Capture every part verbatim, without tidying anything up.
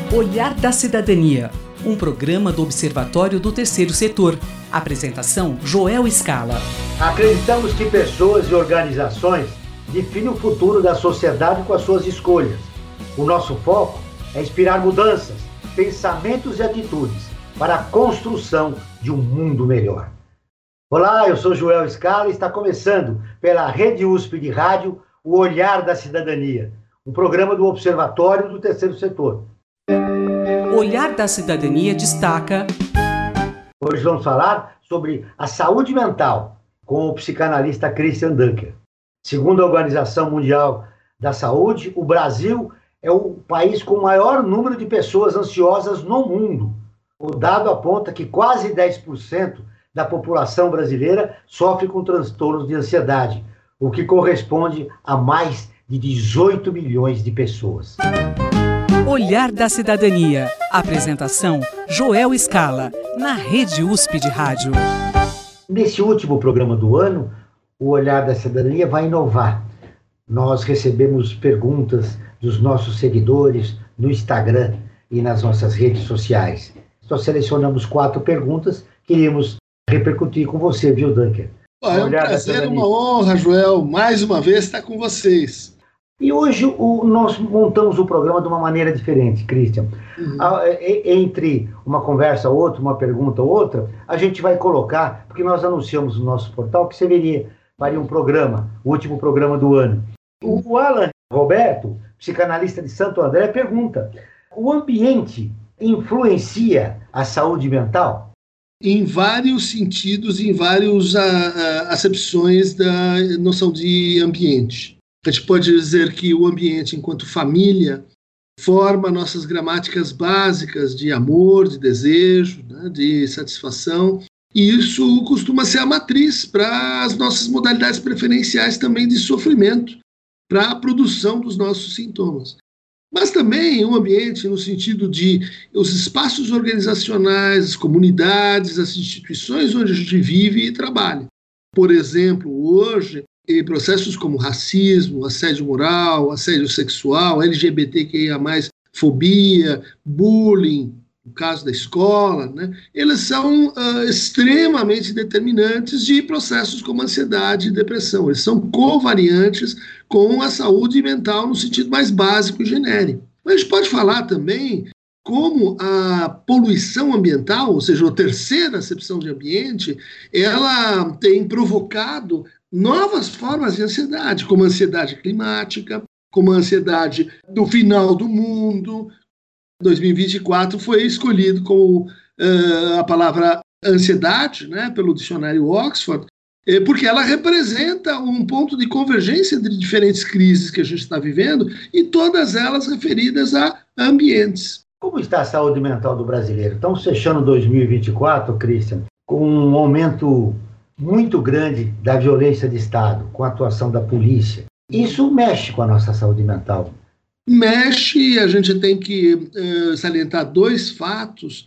Olhar da Cidadania, um programa do Observatório do Terceiro Setor. Apresentação, Joel Scala. Acreditamos que pessoas e organizações definem o futuro da sociedade com as suas escolhas. O nosso foco é inspirar mudanças, pensamentos e atitudes para a construção de um mundo melhor. Olá, eu sou Joel Scala e está começando pela Rede U S P de Rádio o Olhar da Cidadania, um programa do Observatório do Terceiro Setor. Olhar da Cidadania destaca... Hoje vamos falar sobre a saúde mental com o psicanalista Christian Dunker. Segundo a Organização Mundial da Saúde, o Brasil é o país com o maior número de pessoas ansiosas no mundo. O dado aponta que quase dez por cento da população brasileira sofre com transtornos de ansiedade, o que corresponde a mais de dezoito milhões de pessoas. Olhar da Cidadania. Apresentação, Joel Scala, na Rede U S P de Rádio. Nesse último programa do ano, o Olhar da Cidadania vai inovar. Nós recebemos perguntas dos nossos seguidores no Instagram e nas nossas redes sociais. Nós selecionamos quatro perguntas que queríamos repercutir com você, viu, Dunker? Ah, é um prazer, uma honra, Joel, mais uma vez estar com vocês. E hoje o, nós montamos o programa de uma maneira diferente, Christian. Uhum. A, e, entre uma conversa ou outra, uma pergunta ou outra, a gente vai colocar, porque nós anunciamos no nosso portal que seria, faria um programa, o último programa do ano. O, o Alan Roberto, psicanalista de Santo André, pergunta: o ambiente influencia a saúde mental? Em vários sentidos, em várias acepções da noção de ambiente. A gente pode dizer que o ambiente, enquanto família, forma nossas gramáticas básicas de amor, de desejo, né, de satisfação, e isso costuma ser a matriz para as nossas modalidades preferenciais também de sofrimento, para a produção dos nossos sintomas. Mas também o ambiente no sentido de os espaços organizacionais, as comunidades, as instituições onde a gente vive e trabalha. Por exemplo, hoje, em processos como racismo, assédio moral, assédio sexual, L G B T Q I A mais, fobia, bullying, no caso da escola, né, eles são uh, extremamente determinantes de processos como ansiedade e depressão. Eles são covariantes com a saúde mental no sentido mais básico e genérico. Mas a gente pode falar também como a poluição ambiental, ou seja, a terceira acepção de ambiente, ela tem provocado novas formas de ansiedade, como a ansiedade climática, como a ansiedade do final do mundo. dois mil e vinte e quatro foi escolhido como uh, a palavra ansiedade, né, pelo dicionário Oxford, eh, porque ela representa um ponto de convergência entre diferentes crises que a gente está vivendo e todas elas referidas a ambientes. Como está a saúde mental do brasileiro? Estamos fechando dois mil e vinte e quatro, Christian, com um aumento muito grande da violência de Estado, com a atuação da polícia. Isso mexe com a nossa saúde mental. Mexe, e a gente tem que uh, salientar dois fatos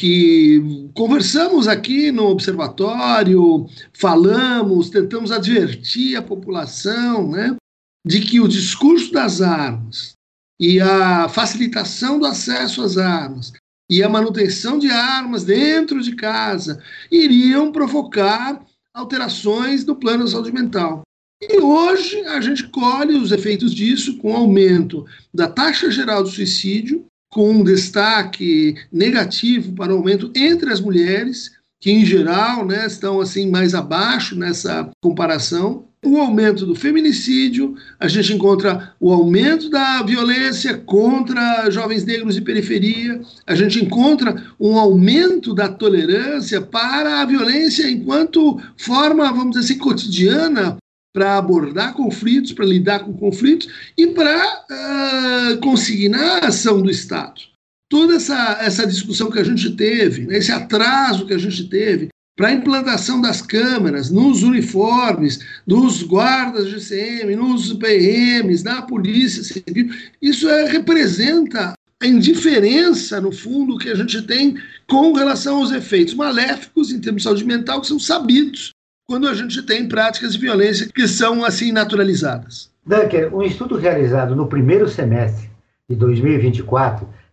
que conversamos aqui no observatório, falamos, tentamos advertir a população, né, de que o discurso das armas e a facilitação do acesso às armas e a manutenção de armas dentro de casa iriam provocar alterações no plano da saúde mental. E hoje a gente colhe os efeitos disso com o aumento da taxa geral do suicídio, com um destaque negativo para o aumento entre as mulheres, que em geral, né, estão assim mais abaixo nessa comparação. O aumento do feminicídio, a gente encontra o aumento da violência contra jovens negros de periferia, a gente encontra um aumento da tolerância para a violência enquanto forma, vamos dizer assim, cotidiana para abordar conflitos, para lidar com conflitos e para uh, consignar a ação do Estado. Toda essa, essa discussão que a gente teve, né, esse atraso que a gente teve, para a implantação das câmeras, nos uniformes, dos guardas de C M, nos P Ms, na Polícia Civil, isso é, representa a indiferença, no fundo, que a gente tem com relação aos efeitos maléficos em termos de saúde mental, que são sabidos quando a gente tem práticas de violência que são, assim, naturalizadas. Dunker, um estudo realizado no primeiro semestre de dois mil e vinte e quatro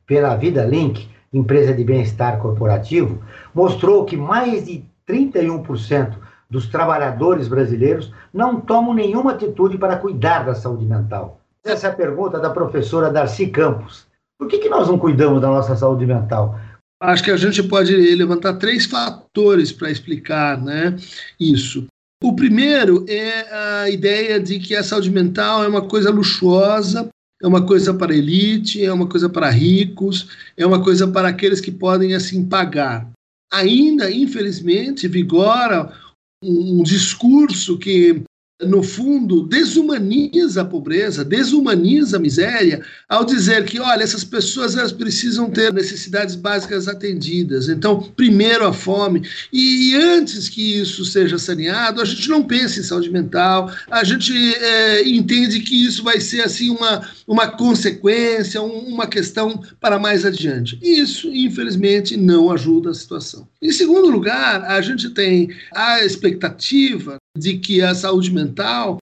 pela Vida Link, empresa de bem-estar corporativo, mostrou que mais de trinta e um por cento dos trabalhadores brasileiros não tomam nenhuma atitude para cuidar da saúde mental. Essa é a pergunta da professora Darcy Campos. Por que que nós não cuidamos da nossa saúde mental? Acho que a gente pode levantar três fatores para explicar, né, isso. O primeiro é a ideia de que a saúde mental é uma coisa luxuosa, é uma coisa para elite, é uma coisa para ricos, é uma coisa para aqueles que podem, assim, pagar. Ainda, infelizmente, vigora um, um discurso que, no fundo, desumaniza a pobreza, desumaniza a miséria, ao dizer que, olha, essas pessoas elas precisam ter necessidades básicas atendidas. Então, primeiro a fome. E, e antes que isso seja saneado, a gente não pensa em saúde mental, a gente é, entende que isso vai ser assim uma, uma consequência, um, uma questão para mais adiante. Isso, infelizmente, não ajuda a situação. Em segundo lugar, a gente tem a expectativa de que a saúde mental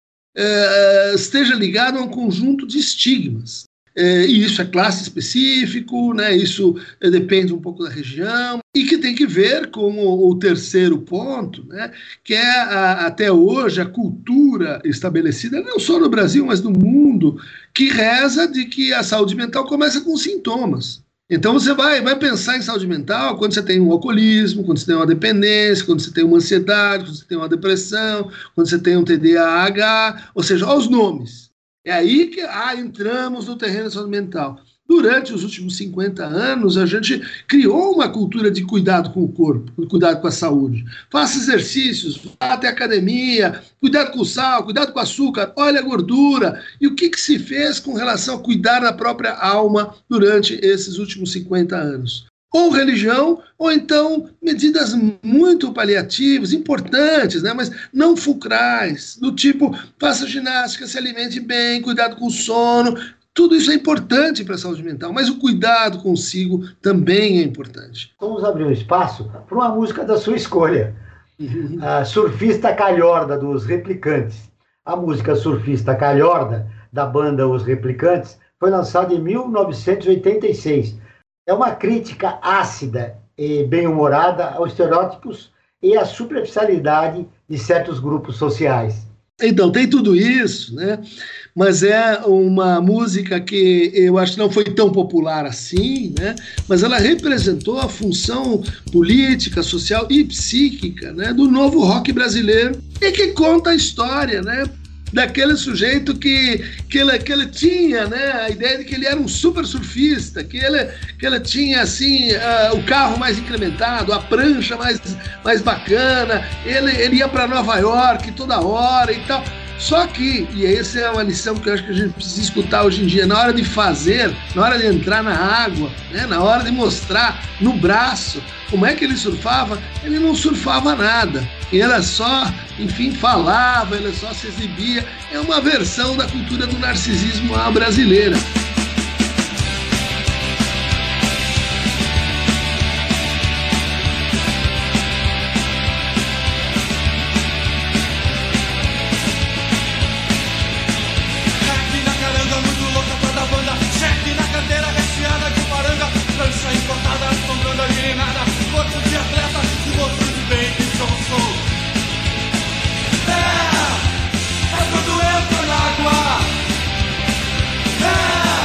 eh, esteja ligada a um conjunto de estigmas. Eh, e isso é classe específico, né, isso eh, depende um pouco da região, e que tem que ver com o, o terceiro ponto, né, que é a, até hoje a cultura estabelecida, não só no Brasil, mas no mundo, que reza de que a saúde mental começa com sintomas. Então você vai, vai pensar em saúde mental quando você tem um alcoolismo, quando você tem uma dependência, quando você tem uma ansiedade, quando você tem uma depressão, quando você tem um T D A H, ou seja, olha os nomes. É aí que ah, entramos no terreno da saúde mental. Durante os últimos cinquenta anos, a gente criou uma cultura de cuidado com o corpo, de cuidado com a saúde. Faça exercícios, vá até a academia, cuidado com o sal, cuidado com o açúcar, olha a gordura. E o que, que se fez com relação a cuidar da própria alma durante esses últimos cinquenta anos? Ou religião, ou então medidas muito paliativas, importantes, né, mas não fulcrais, do tipo, faça ginástica, se alimente bem, cuidado com o sono. Tudo isso é importante para a saúde mental, mas o cuidado consigo também é importante. Vamos abrir um espaço para uma música da sua escolha. Uhum. A Surfista Calhorda, dos Replicantes. A música Surfista Calhorda, da banda Os Replicantes, foi lançada em mil novecentos e oitenta e seis. É uma crítica ácida e bem-humorada aos estereótipos e à superficialidade de certos grupos sociais. Então, tem tudo isso, né? Mas é uma música que eu acho que não foi tão popular assim, né? Mas ela representou a função política, social e psíquica, né, do novo rock brasileiro e que conta a história, né, daquele sujeito que, que, ele, que ele tinha, né, a ideia de que ele era um super surfista, que ele, que ele tinha assim, uh, o carro mais incrementado, a prancha mais, mais bacana, ele, ele ia para Nova York toda hora e tal. Só que, e essa é uma lição que eu acho que a gente precisa escutar hoje em dia, na hora de fazer, na hora de entrar na água, né, na hora de mostrar no braço como é que ele surfava, ele não surfava nada. Ele só, enfim, falava, ele só se exibia. É uma versão da cultura do narcisismo à brasileira. É, é quando entra na água. É.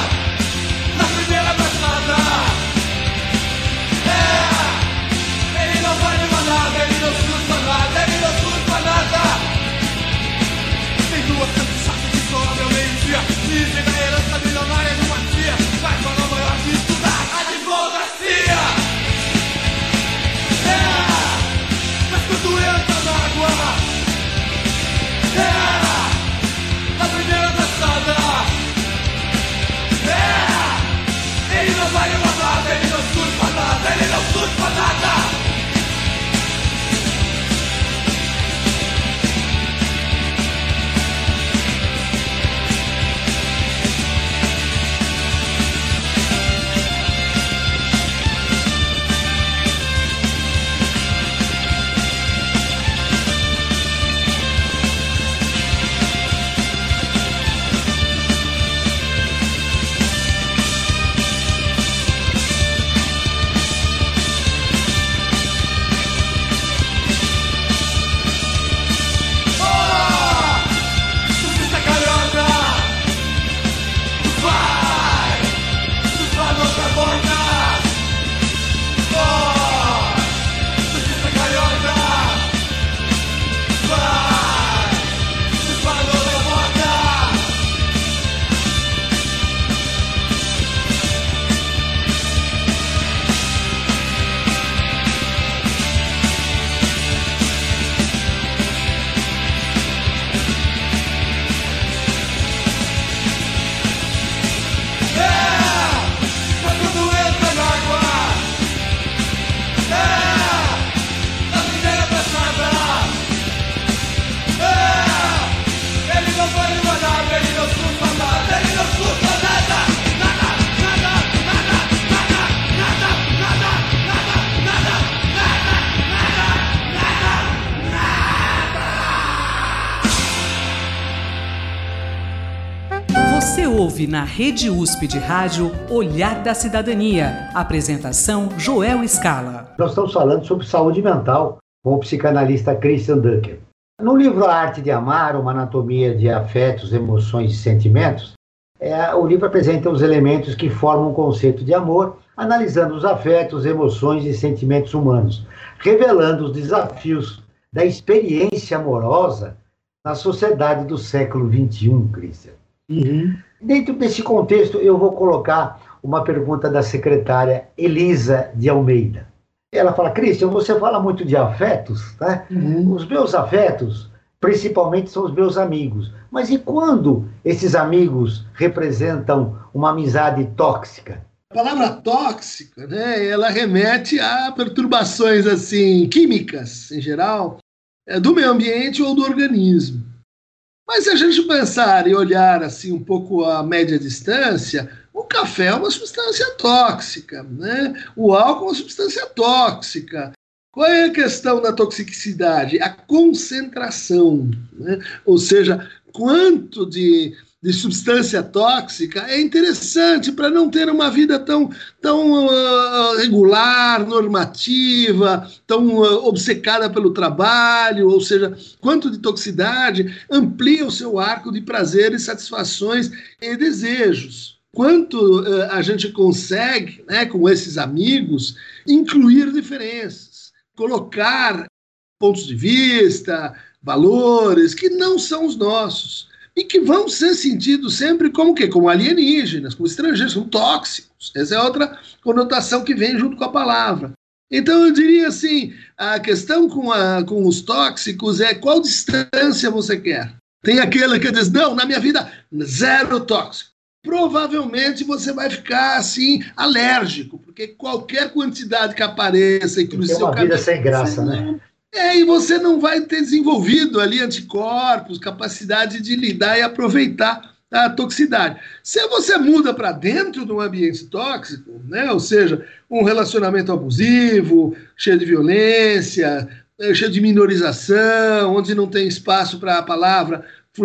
Você ouve na Rede U S P de Rádio Olhar da Cidadania. Apresentação Joel Scala. Nós estamos falando sobre saúde mental com o psicanalista Christian Dunker. No livro A Arte de Amar, uma anatomia de afetos, emoções e sentimentos, é, o livro apresenta os elementos que formam o conceito de amor, analisando os afetos, emoções e sentimentos humanos, revelando os desafios da experiência amorosa na sociedade do século vinte e um, Christian. Uhum. Dentro desse contexto, eu vou colocar uma pergunta da secretária Elisa de Almeida. Ela fala: Christian, você fala muito de afetos, né? Uhum. Os meus afetos, principalmente, são os meus amigos. Mas e quando esses amigos representam uma amizade tóxica? A palavra tóxica, né, ela remete a perturbações assim, químicas, em geral, do meio ambiente ou do organismo. Mas se a gente pensar e olhar assim um pouco a média distância, o café é uma substância tóxica, né? O álcool é uma substância tóxica. Qual é a questão da toxicidade? A concentração, né? Ou seja, quanto de, de substância tóxica é interessante para não ter uma vida tão, tão uh, regular, normativa, tão uh, obcecada pelo trabalho, ou seja, quanto de toxicidade amplia o seu arco de prazeres, satisfações e desejos. Quanto uh, a gente consegue, né, com esses amigos, incluir diferenças, colocar pontos de vista, valores que não são os nossos e que vão ser sentidos sempre como quê? Como alienígenas, como estrangeiros, como tóxicos. Essa é outra conotação que vem junto com a palavra. Então eu diria assim, a questão com, a, com os tóxicos é qual distância você quer. Tem aquele que diz, não, na minha vida, zero tóxico. Provavelmente você vai ficar assim, alérgico, porque qualquer quantidade que apareça e cruze seu caminho... É uma vida sem graça, né? É, e você não vai ter desenvolvido ali anticorpos, capacidade de lidar e aproveitar a toxicidade. Se você muda para dentro de um ambiente tóxico, né, ou seja, um relacionamento abusivo, cheio de violência, cheio de minorização, onde não tem espaço para a palavra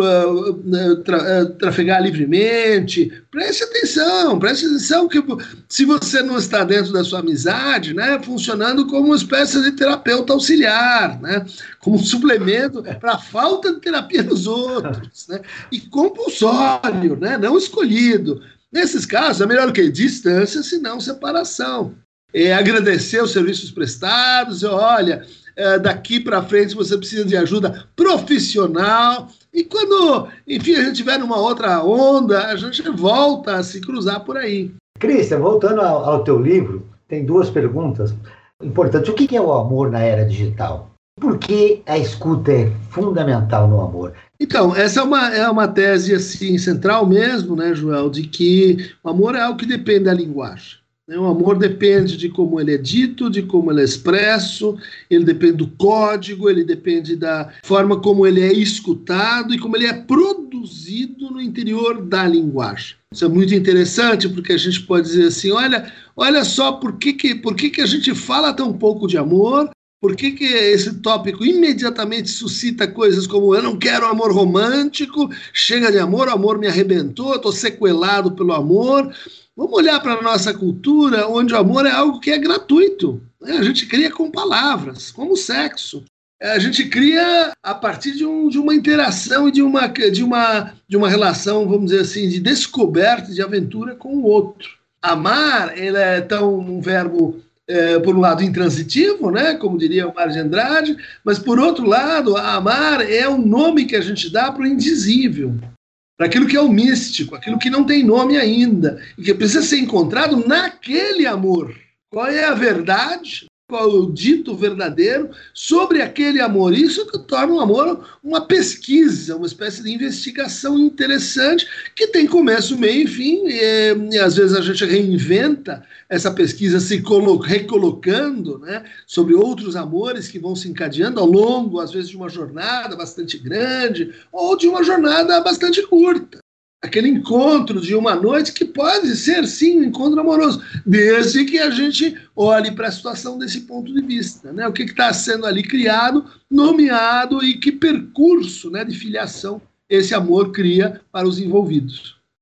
Tra, trafegar livremente, preste atenção, preste atenção que se você não está dentro da sua amizade, né, funcionando como uma espécie de terapeuta auxiliar, né, como um suplemento para a falta de terapia dos outros, né, e compulsório, né, não escolhido. Nesses casos, é melhor o quê? Distância, se não separação. É agradecer os serviços prestados, olha, é, daqui para frente você precisa de ajuda profissional. E quando, enfim, a gente tiver numa outra onda, a gente volta a se cruzar por aí. Christian, voltando ao, ao teu livro, tem duas perguntas importantes. O que é o amor na era digital? Por que a escuta é fundamental no amor? Então, essa é uma, é uma tese assim, central mesmo, né, Joel, de que o amor é algo que depende da linguagem. O amor depende de como ele é dito, de como ele é expresso, ele depende do código, ele depende da forma como ele é escutado e como ele é produzido no interior da linguagem. Isso é muito interessante porque a gente pode dizer assim, olha, olha só por que, que, por que, que a gente fala tão pouco de amor, por que, que esse tópico imediatamente suscita coisas como eu não quero amor romântico, chega de amor, o amor me arrebentou, estou sequelado pelo amor. Vamos olhar para a nossa cultura, onde o amor é algo que é gratuito. Né? A gente cria com palavras, como o sexo. A gente cria a partir de, um, de uma interação e de uma, de, uma, de uma relação, vamos dizer assim, de descoberta, de aventura com o outro. Amar, ele é tão um verbo, é, por um lado, intransitivo, né? Como diria o Mário de Andrade, mas, por outro lado, amar é um nome que a gente dá para o indizível, para aquilo que é o místico, aquilo que não tem nome ainda, e que precisa ser encontrado naquele amor. Qual é a verdade, qual é o dito verdadeiro sobre aquele amor? Isso que torna o amor uma pesquisa, uma espécie de investigação interessante, que tem começo, meio e fim, e, e às vezes a gente reinventa essa pesquisa se colo- recolocando, né, sobre outros amores que vão se encadeando ao longo, às vezes, de uma jornada bastante grande ou de uma jornada bastante curta. Aquele encontro de uma noite que pode ser, sim, um encontro amoroso, desde que a gente olhe para a situação desse ponto de vista, né? O que está sendo ali criado, nomeado e que percurso, né, de filiação esse amor cria para os envolvidos.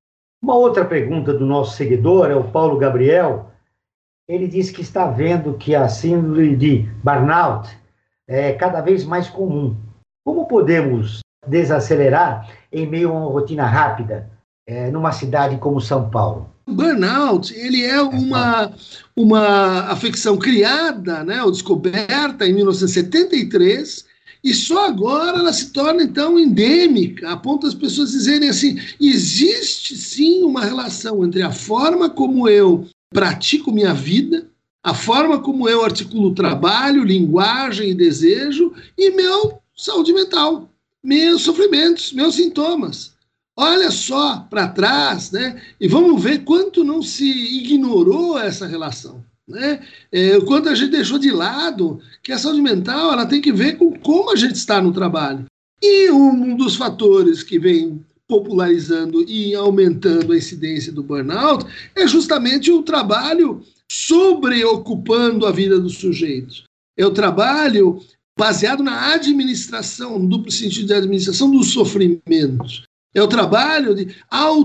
Uma outra pergunta do nosso seguidor é o Paulo Gabriel. Ele diz que está vendo que a síndrome de burnout é cada vez mais comum. Como podemos desacelerar em meio a uma rotina rápida, é, numa cidade como São Paulo? O burnout, ele é uma, uma afecção criada, né, ou descoberta em mil novecentos e setenta e três, e só agora ela se torna, então, endêmica, a ponto das pessoas dizerem assim, existe sim uma relação entre a forma como eu pratico minha vida, a forma como eu articulo trabalho, linguagem e desejo, e meu saúde mental, meus sofrimentos, meus sintomas. Olha só para trás, né? E vamos ver quanto não se ignorou essa relação, né? É, quanto a gente deixou de lado que a saúde mental ela tem que ver com como a gente está no trabalho. E um dos fatores que vem popularizando e aumentando a incidência do burnout é justamente o trabalho sobreocupando a vida dos sujeitos. É o trabalho baseado na administração, no duplo sentido de administração dos sofrimentos. É o trabalho de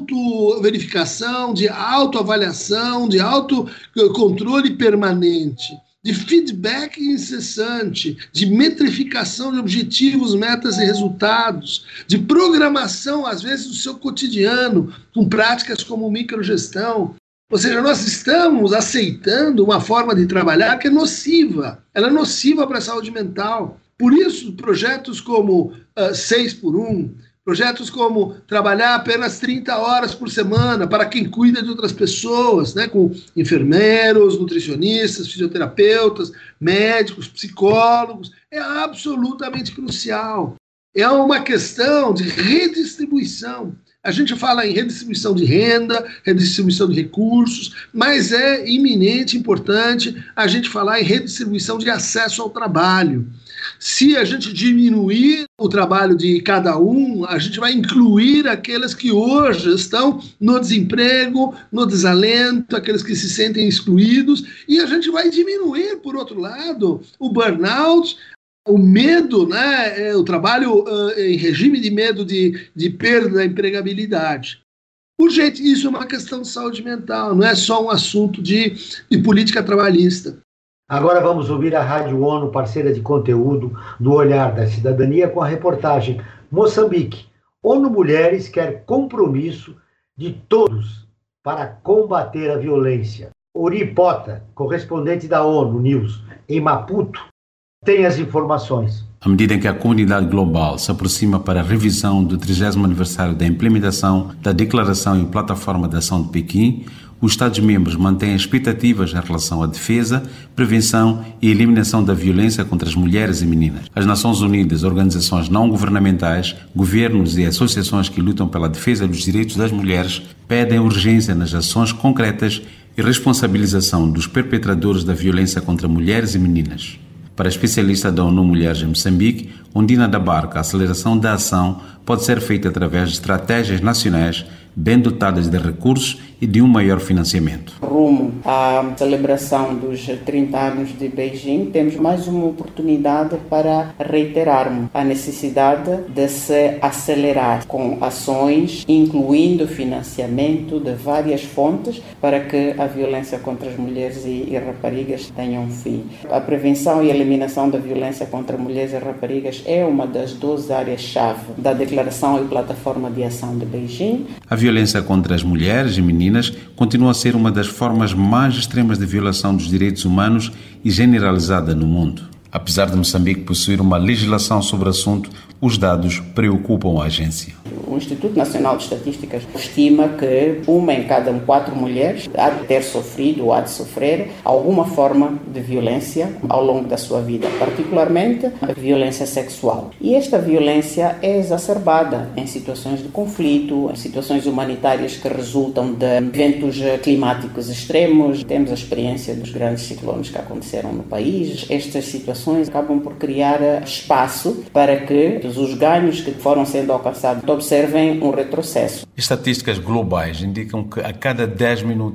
auto-verificação, de autoavaliação, de autocontrole permanente, de feedback incessante, de metrificação de objetivos, metas e resultados, de programação, às vezes, do seu cotidiano, com práticas como microgestão. Ou seja, nós estamos aceitando uma forma de trabalhar que é nociva. Ela é nociva para a saúde mental. Por isso, projetos como uh, seis por um, projetos como trabalhar apenas trinta horas por semana para quem cuida de outras pessoas, né, com enfermeiros, nutricionistas, fisioterapeutas, médicos, psicólogos, é absolutamente crucial. É uma questão de redistribuição. A gente fala em redistribuição de renda, redistribuição de recursos, mas é iminente, importante a gente falar em redistribuição de acesso ao trabalho. Se a gente diminuir o trabalho de cada um, a gente vai incluir aqueles que hoje estão no desemprego, no desalento, aqueles que se sentem excluídos, e a gente vai diminuir, por outro lado, o burnout, o medo, né, o trabalho uh, em regime de medo de, de perda da empregabilidade. Por gente, isso é uma questão de saúde mental, não é só um assunto de, de política trabalhista. Agora vamos ouvir a Rádio ONU, parceira de conteúdo do Olhar da Cidadania, com a reportagem Moçambique. ONU Mulheres quer compromisso de todos para combater a violência. Uri Pota, correspondente da ONU News em Maputo, tem as informações. À medida em que a comunidade global se aproxima para a revisão do trigésimo aniversário da implementação da Declaração e Plataforma de Ação de Pequim, os Estados-membros mantêm expectativas em relação à defesa, prevenção e eliminação da violência contra as mulheres e meninas. As Nações Unidas, organizações não governamentais, governos e associações que lutam pela defesa dos direitos das mulheres pedem urgência nas ações concretas e responsabilização dos perpetradores da violência contra mulheres e meninas. Para a especialista da ONU Mulheres em Moçambique, Ondina da Barca, a aceleração da ação pode ser feita através de estratégias nacionais bem dotadas de recursos e de um maior financiamento. Rumo à celebração dos trinta anos de Beijing, temos mais uma oportunidade para reiterarmos a necessidade de se acelerar com ações, incluindo financiamento de várias fontes, para que a violência contra as mulheres e, e raparigas tenha um fim. A prevenção e eliminação da violência contra mulheres e raparigas é uma das duas áreas-chave da Declaração e Plataforma de Ação de Beijing. A violência contra as mulheres e meninas continua a ser uma das formas mais extremas de violação dos direitos humanos e generalizada no mundo. Apesar de Moçambique possuir uma legislação sobre o assunto, os dados preocupam a agência. O Instituto Nacional de Estatísticas estima que uma em cada quatro mulheres há de ter sofrido ou há de sofrer alguma forma de violência ao longo da sua vida, particularmente a violência sexual. E esta violência é exacerbada em situações de conflito, em situações humanitárias que resultam de eventos climáticos extremos. Temos a experiência dos grandes ciclones que aconteceram no país. Estas situações acabam por criar espaço para que os ganhos que foram sendo alcançados observem um retrocesso. Estatísticas globais indicam que a cada dez minutos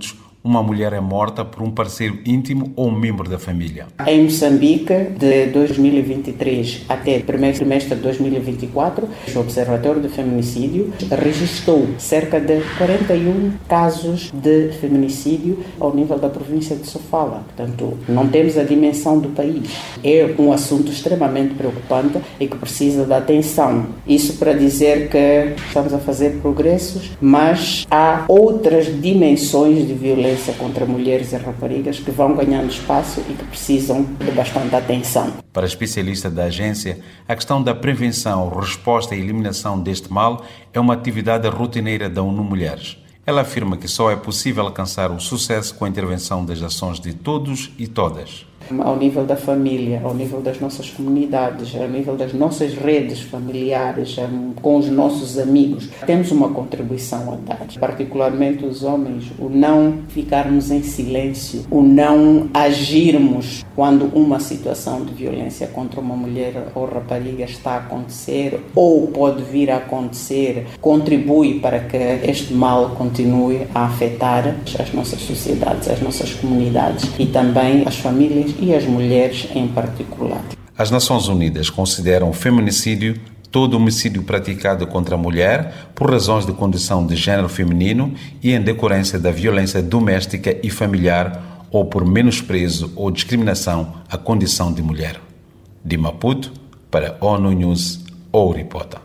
uma mulher é morta por um parceiro íntimo ou um membro da família. Em Moçambique, de dois mil e vinte e três até o primeiro trimestre de dois mil e vinte e quatro, o Observatório de Feminicídio registrou cerca de quarenta e um casos de feminicídio ao nível da província de Sofala. Portanto, não temos a dimensão do país. É um assunto extremamente preocupante e que precisa de atenção. Isso para dizer que estamos a fazer progressos, mas há outras dimensões de violência contra mulheres e raparigas que vão ganhando espaço e que precisam de bastante atenção. Para a especialista da agência, a questão da prevenção, resposta e eliminação deste mal é uma atividade rotineira da ONU Mulheres. Ela afirma que só é possível alcançar o sucesso com a intervenção das ações de todos e todas. Ao nível da família, ao nível das nossas comunidades, ao nível das nossas redes familiares, com os nossos amigos, temos uma contribuição a dar. Particularmente os homens, o não ficarmos em silêncio, o não agirmos quando uma situação de violência contra uma mulher ou rapariga está a acontecer ou pode vir a acontecer, contribui para que este mal continue a afetar as nossas sociedades, as nossas comunidades e também as famílias e as mulheres em particular. As Nações Unidas consideram o feminicídio todo homicídio praticado contra a mulher por razões de condição de género feminino e em decorrência da violência doméstica e familiar ou por menosprezo ou discriminação à condição de mulher. De Maputo, para ONU News, Ouripota.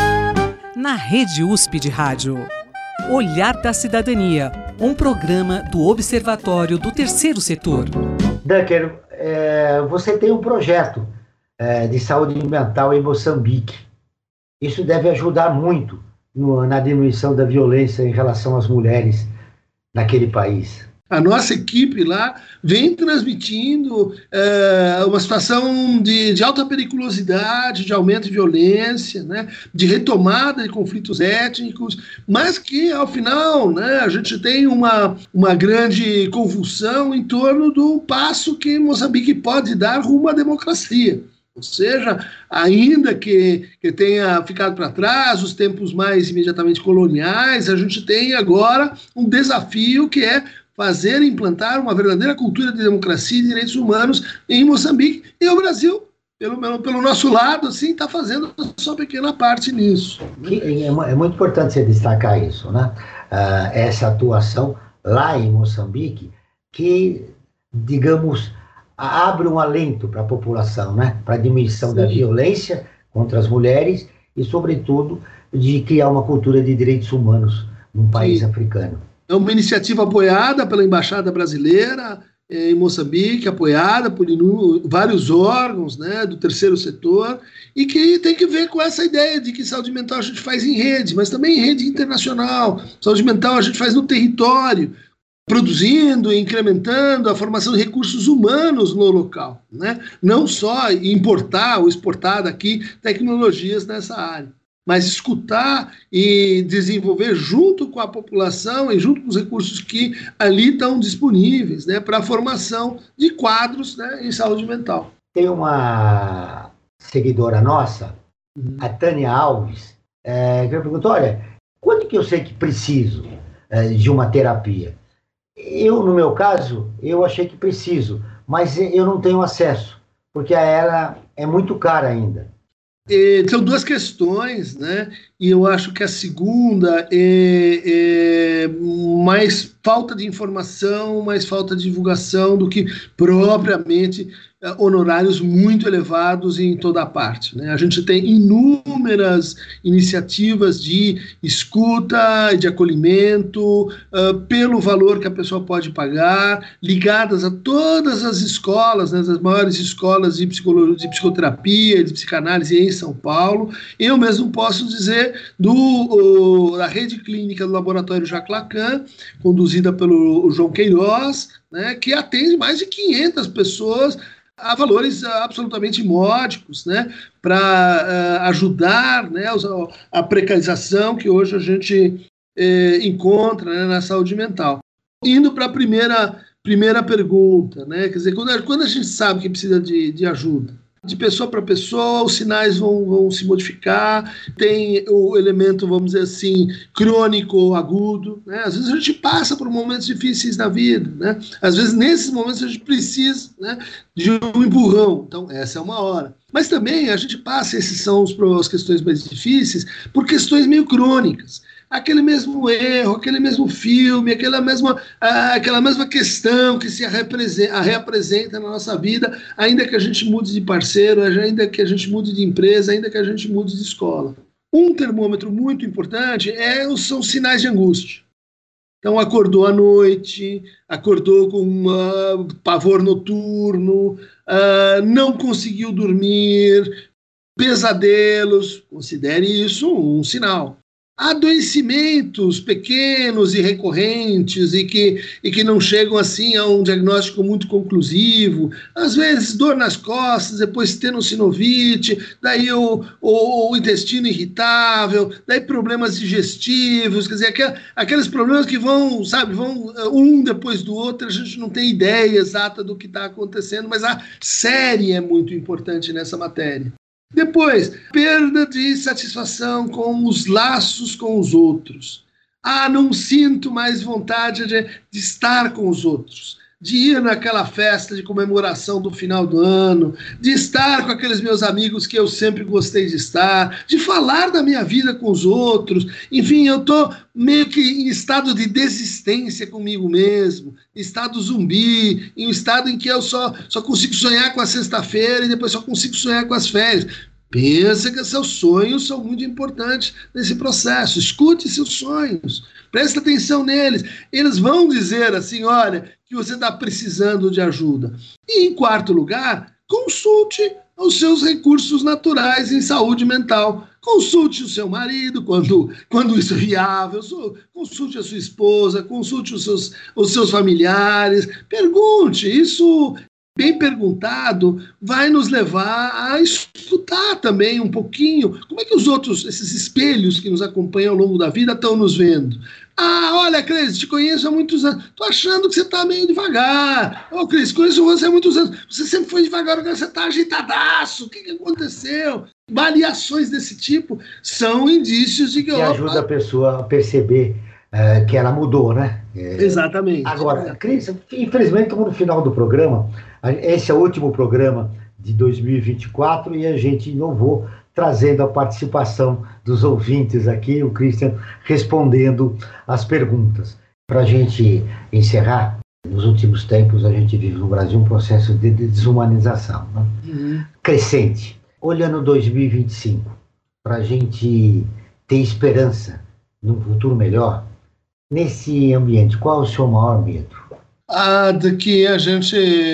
Na Rede U S P de Rádio, Olhar da Cidadania, um programa do Observatório do Terceiro Setor. Dunker, é, você tem um projeto é, de saúde mental em Moçambique. Isso deve ajudar muito no, na diminuição da violência em relação às mulheres naquele país. A nossa equipe lá vem transmitindo é, uma situação de, de alta periculosidade, de aumento de violência, né, de retomada de conflitos étnicos, mas que, ao final, né, a gente tem uma, uma grande convulsão em torno do passo que Moçambique pode dar rumo à democracia. Ou seja, ainda que, que tenha ficado para trás os tempos mais imediatamente coloniais, a gente tem agora um desafio que é fazer e implantar uma verdadeira cultura de democracia e direitos humanos em Moçambique. E o Brasil, pelo, pelo nosso lado, assim, está fazendo a sua pequena parte nisso. É, é muito importante você destacar isso, né? Uh, essa atuação lá em Moçambique, que, digamos, abre um alento para a população, né? Para a diminuição Sim. da violência contra as mulheres e, sobretudo, de criar uma cultura de direitos humanos num país Sim. africano. É uma iniciativa apoiada pela Embaixada Brasileira em Moçambique, apoiada por vários órgãos, né, do terceiro setor, e que tem que ver com essa ideia de que saúde mental a gente faz em rede, mas também em rede internacional. Saúde mental a gente faz no território, produzindo e incrementando a formação de recursos humanos no local, né? Não só importar ou exportar daqui tecnologias nessa área, mas escutar e desenvolver junto com a população e junto com os recursos que ali estão disponíveis, né, para a formação de quadros, né, em saúde mental. Tem uma seguidora nossa, uhum. a Tânia Alves, é, que perguntou, olha, quando que eu sei que preciso é, de uma terapia? Eu, no meu caso, eu achei que preciso, mas eu não tenho acesso, porque ela é muito cara ainda. É, são duas questões, né? E eu acho que a segunda é, é mais falta de informação, mais falta de divulgação do que propriamente honorários muito elevados em toda a parte, né? A gente tem inúmeras iniciativas de escuta, de acolhimento, uh, pelo valor que a pessoa pode pagar, ligadas a todas as escolas, né, as maiores escolas de, psicologia, de psicoterapia, de psicanálise em São Paulo. Eu mesmo posso dizer do, uh, da rede clínica do Laboratório Jacques Lacan, conduzida pelo João Queiroz, né, que atende mais de quinhentas pessoas a valores uh, absolutamente módicos, né, para uh, ajudar, né, a precarização que hoje a gente eh, encontra, né, na saúde mental. Indo para a primeira, primeira pergunta, né, quer dizer, quando a, quando a gente sabe que precisa de, de ajuda, de pessoa para pessoa, os sinais vão, vão se modificar, tem o elemento, vamos dizer assim, crônico ou agudo, né? Às vezes a gente passa por momentos difíceis na vida, né? Às vezes nesses momentos a gente precisa, né, de um empurrão, então essa é uma hora. Mas também a gente passa, esses são os, as questões mais difíceis, por questões meio crônicas. Aquele mesmo erro, aquele mesmo filme, aquela mesma, ah, aquela mesma questão que se reapresenta, reapresenta na nossa vida, ainda que a gente mude de parceiro, ainda que a gente mude de empresa, ainda que a gente mude de escola. Um termômetro muito importante é, são sinais de angústia. Então, acordou à noite, acordou com um pavor noturno, uh, não conseguiu dormir, pesadelos, considere isso um sinal. Adoecimentos pequenos e recorrentes e que, e que não chegam assim a um diagnóstico muito conclusivo, às vezes dor nas costas, depois tenossinovite, daí o, o, o intestino irritável, daí problemas digestivos, quer dizer, aquel, aqueles problemas que vão, sabe, vão um depois do outro, a gente não tem ideia exata do que está acontecendo, mas a série é muito importante nessa matéria. Depois, perda de satisfação com os laços com os outros. Ah, não sinto mais vontade de, de estar com os outros, de ir naquela festa de comemoração do final do ano, de estar com aqueles meus amigos que eu sempre gostei de estar, de falar da minha vida com os outros. Enfim, eu estou meio que em estado de desistência comigo mesmo, em estado zumbi, em um estado em que eu só, só consigo sonhar com a sexta-feira e depois só consigo sonhar com as férias. Pensa que seus sonhos são muito importantes nesse processo. Escute seus sonhos, preste atenção neles. Eles vão dizer assim, olha, que você está precisando de ajuda. E, em quarto lugar, consulte os seus recursos naturais em saúde mental. Consulte o seu marido quando, quando isso é viável, consulte a sua esposa, consulte os seus, os seus familiares, pergunte. Isso, bem perguntado, vai nos levar a escutar também um pouquinho como é que os outros, esses espelhos que nos acompanham ao longo da vida, estão nos vendo. Ah, olha, Cris, te conheço há muitos anos. Tô achando que você tá meio devagar. Ô, Cris, conheço você há muitos anos. Você sempre foi devagar, agora você tá agitadaço. O que, que aconteceu? Baleações desse tipo são indícios de que... Que ajuda a pessoa a perceber é, que ela mudou, né? É, Exatamente. Agora, Cris, infelizmente estamos no final do programa. Esse é o último programa de dois mil e vinte e quatro e a gente inovou, trazendo a participação dos ouvintes aqui, o Christian respondendo as perguntas. Para a gente encerrar, nos últimos tempos a gente vive no Brasil um processo de desumanização, né? Uhum. Crescente. Olhando dois mil e vinte e cinco, para a gente ter esperança num futuro melhor, nesse ambiente, qual é o seu maior medo? Ah, de que a gente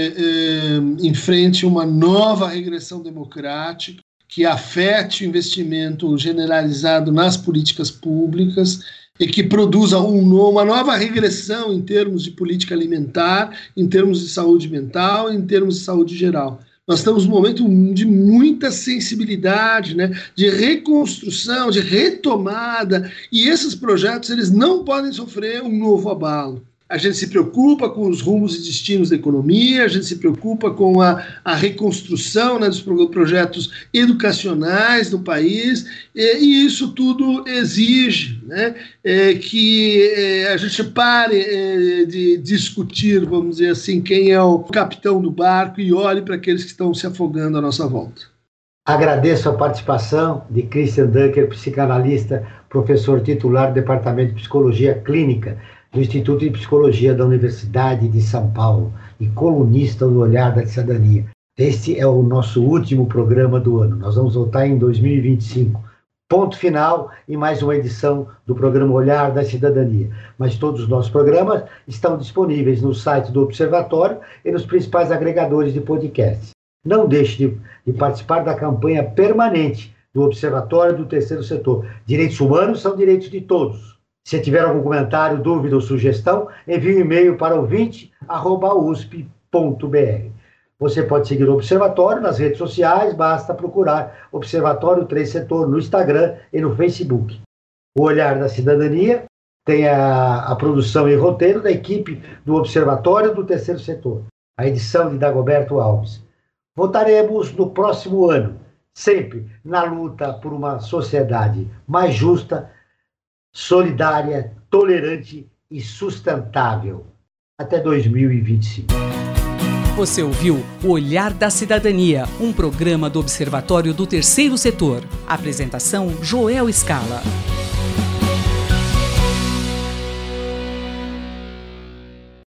eh, enfrente uma nova regressão democrática, que afete o investimento generalizado nas políticas públicas e que produza um, uma nova regressão em termos de política alimentar, em termos de saúde mental, em termos de saúde geral. Nós estamos num momento de muita sensibilidade, né, de reconstrução, de retomada, e esses projetos eles não podem sofrer um novo abalo. A gente se preocupa com os rumos e destinos da economia, a gente se preocupa com a, a reconstrução, né, dos projetos educacionais do país, e, e isso tudo exige, né, é, que é, a gente pare é, de discutir, vamos dizer assim, quem é o capitão do barco e olhe para aqueles que estão se afogando à nossa volta. Agradeço a participação de Christian Dunker, psicanalista, professor titular do Departamento de Psicologia Clínica do Instituto de Psicologia da Universidade de São Paulo e colunista do Olhar da Cidadania. Este é o nosso último programa do ano. Nós vamos voltar em dois mil e vinte e cinco. Ponto final e mais uma edição do programa Olhar da Cidadania. Mas todos os nossos programas estão disponíveis no site do Observatório e nos principais agregadores de podcasts. Não deixe de, de participar da campanha permanente do Observatório do Terceiro Setor. Direitos humanos são direitos de todos. Se tiver algum comentário, dúvida ou sugestão, envie um e-mail para ouvinte arroba u s p ponto b r. Você pode seguir o Observatório nas redes sociais, basta procurar Observatório Três Setor no Instagram e no Facebook. O Olhar da Cidadania tem a, a produção e roteiro da equipe do Observatório do Terceiro Setor. A edição de Dagoberto Alves. Voltaremos no próximo ano, sempre na luta por uma sociedade mais justa, solidária, tolerante e sustentável. Até dois mil e vinte e cinco. Você ouviu O Olhar da Cidadania, um programa do Observatório do Terceiro Setor. Apresentação: Joel Scala.